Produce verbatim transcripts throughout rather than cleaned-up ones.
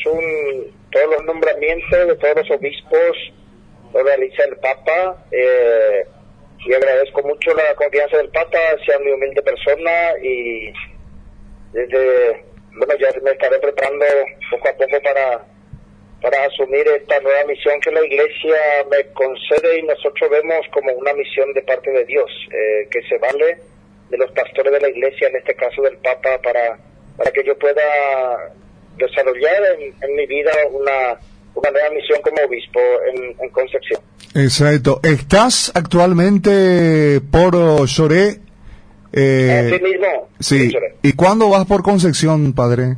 un, todos los nombramientos de todos los obispos lo realiza el Papa, eh, y agradezco mucho la confianza del Papa, sea muy humilde persona, y desde, bueno, ya me estaré preparando poco a poco para, para asumir esta nueva misión que la Iglesia me concede y nosotros vemos como una misión de parte de Dios, eh, que se vale de los pastores de la Iglesia, en este caso del Papa, para, para que yo pueda desarrollar en, en mi vida una, una nueva misión como obispo en, en Concepción. Exacto. ¿Estás actualmente por Lloré? Eh, Así mismo. Sí. ¿Y cuándo vas por Concepción, padre?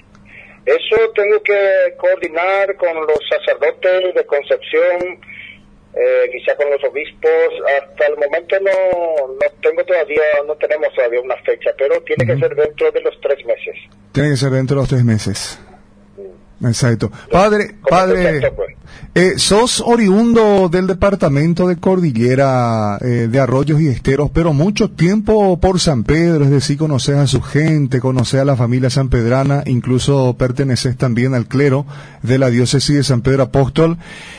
Eso tengo que coordinar con los sacerdotes de Concepción, eh, quizá con los obispos. Hasta el momento no, no tengo todavía, no tenemos todavía una fecha, pero tiene uh-huh. que ser dentro de los tres meses. Tiene que ser dentro de los tres meses. Exacto. Padre, padre, eh, sos oriundo del departamento de Cordillera, eh, de Arroyos y Esteros, pero mucho tiempo por San Pedro, es decir, conoces a su gente, conoces a la familia sanpedrana, incluso perteneces también al clero de la diócesis de San Pedro Apóstol,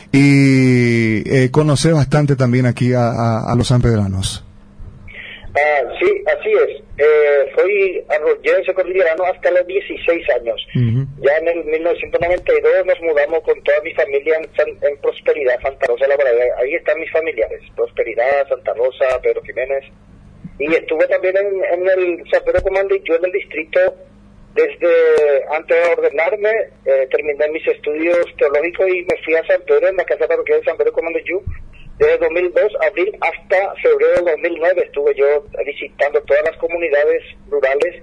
y eh, conoces bastante también aquí a, a, a los sanpedranos. Ah, sí, así es. Eh, soy arroyense cordillerano hasta los dieciséis años. Uh-huh. Ya en el mil novecientos noventa y dos nos mudamos con toda mi familia en, San, en Prosperidad, Santa Rosa de la Bradea. Ahí están mis familiares, Prosperidad, Santa Rosa, Pedro Jiménez. Y estuve también en, en el San Pedro Comandillú, en el distrito, desde antes de ordenarme. Eh, terminé mis estudios teológicos y me fui a San Pedro, en la casa parroquial de San Pedro Comandillú. Desde dos mil dos, abril, hasta febrero de dos mil nueve estuve yo visitando todas las comunidades rurales,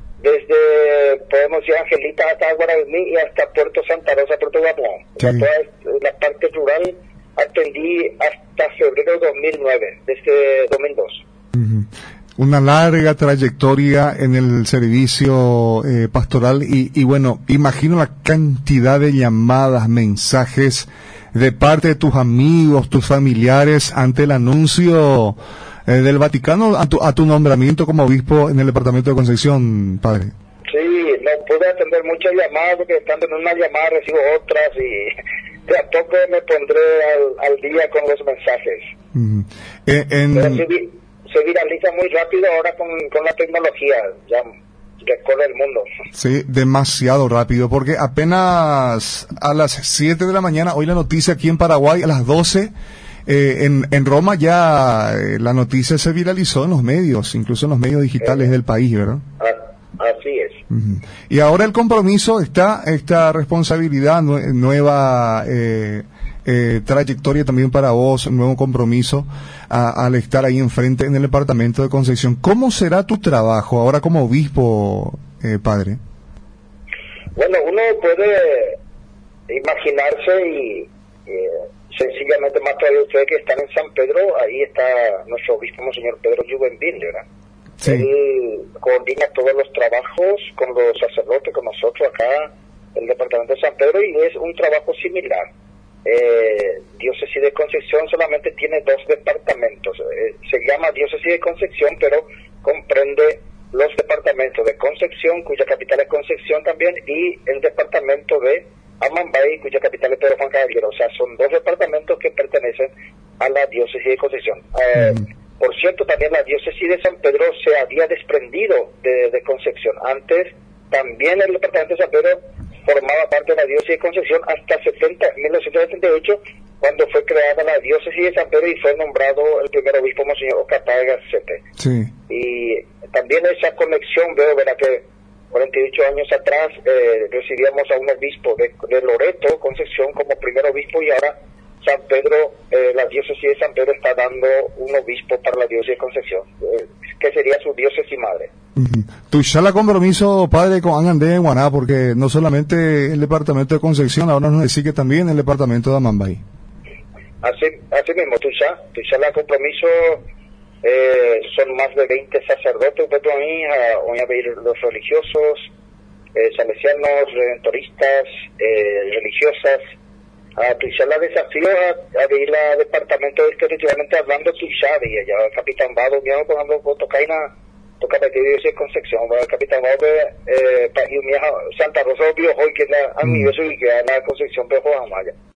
desde, podemos decir, Angelita hasta Guaraní y hasta Puerto Santa Rosa, Puerto Guamuán. Sí. Toda la parte rural atendí hasta febrero de dos mil nueve, desde dos mil dos. Uh-huh. Una larga trayectoria en el servicio eh, pastoral y, y bueno, imagino la cantidad de llamadas, mensajes de parte de tus amigos, tus familiares, ante el anuncio eh, del Vaticano a tu, a tu nombramiento como obispo en el departamento de Concepción, padre. Sí, no pude atender muchas llamadas porque estando en una llamada recibo otras y de a poco me pondré al, al día con los mensajes. Uh-huh. Eh, en... Pero se, se viraliza muy rápido ahora con, con la tecnología, ya recorre el mundo. Sí, demasiado rápido, porque apenas a las siete de la mañana, hoy la noticia aquí en Paraguay, a las doce, eh, en, en Roma ya eh, la noticia se viralizó en los medios, incluso en los medios digitales eh, del país, ¿verdad? Así es. Uh-huh. Y ahora el compromiso está, esta responsabilidad nue- nueva, eh, eh, trayectoria también para vos, un nuevo compromiso a, al estar ahí enfrente en el departamento de Concepción. ¿Cómo será tu trabajo ahora como obispo, eh, padre? Bueno, uno puede imaginarse y eh, sencillamente, más todavía ustedes que están en San Pedro, ahí está nuestro obispo, Monseñor Pedro Juvenil, ¿verdad? Sí. Él coordina todos los trabajos con los sacerdotes, con nosotros acá, el departamento de San Pedro, y es un trabajo similar. Eh, Diócesis de Concepción solamente tiene dos departamentos, eh, se llama Diócesis de Concepción, pero comprende los departamentos de Concepción, cuya capital es Concepción también, y el departamento de Amambay, cuya capital es Pedro Juan Caballero. O sea, son dos departamentos que pertenecen a la Diócesis de Concepción. Eh, mm. Por cierto, también la Diócesis de San Pedro se había desprendido de, de Concepción. Antes, también el departamento de San Pedro formaba parte de la Diócesis de Concepción hasta setenta, mil novecientos setenta y ocho, cuando fue creada la Diócesis de San Pedro y fue nombrado el primer obispo, Monseñor Ocatá Garcete. Sí. Y también esa conexión, veo, ¿verdad?, que cuarenta y ocho años atrás eh, recibíamos a un obispo de, de Loreto, Concepción, como primer obispo, y ahora San Pedro, eh, la Diócesis de San Pedro está dando un obispo para la Diócesis de Concepción, eh, que sería su diócesis madre. Uh-huh. Tu charla compromiso, padre, con Angandé en Guaná, porque no solamente el departamento de Concepción, ahora nos decís que también el departamento de Amambay. Así, así mismo, tu charla, tu charla compromiso, eh, son más de veinte sacerdotes, pues, voy a ver los religiosos, eh, salesianos, redentoristas, eh, religiosas. A Tuixala desafío a, a ver la departamento espiritualmente hablando Tuixala y allá Capitán Vado, cuando tocaina toca meter ese Concepción, el capitán de Santa Rosa, hoy que la a mí eso y que la Concepción, pero Maya.